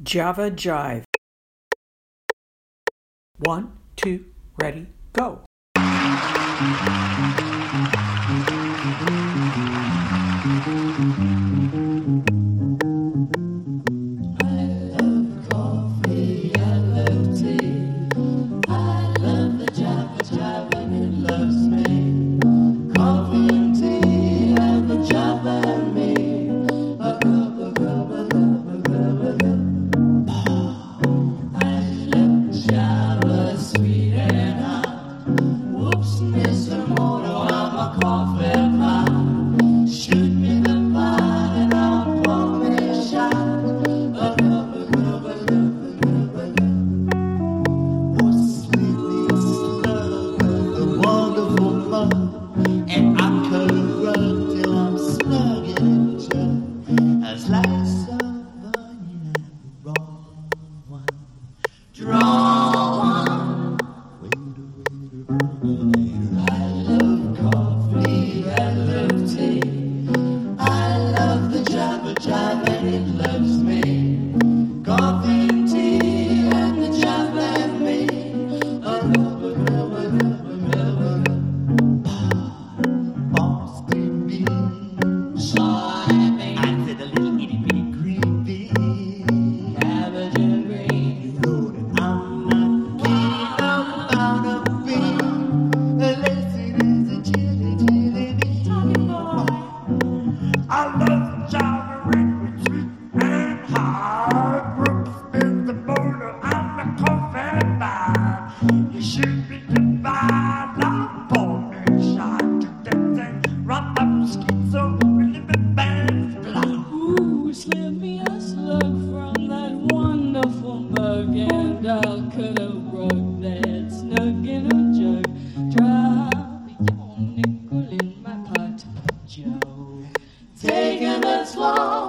Java Jive. 1, 2, ready, go. Slip me a slug from that wonderful mug, and I'll cut a rug that's snug in a jug. Drop your nickel in my pot, Joe. Taking it slow.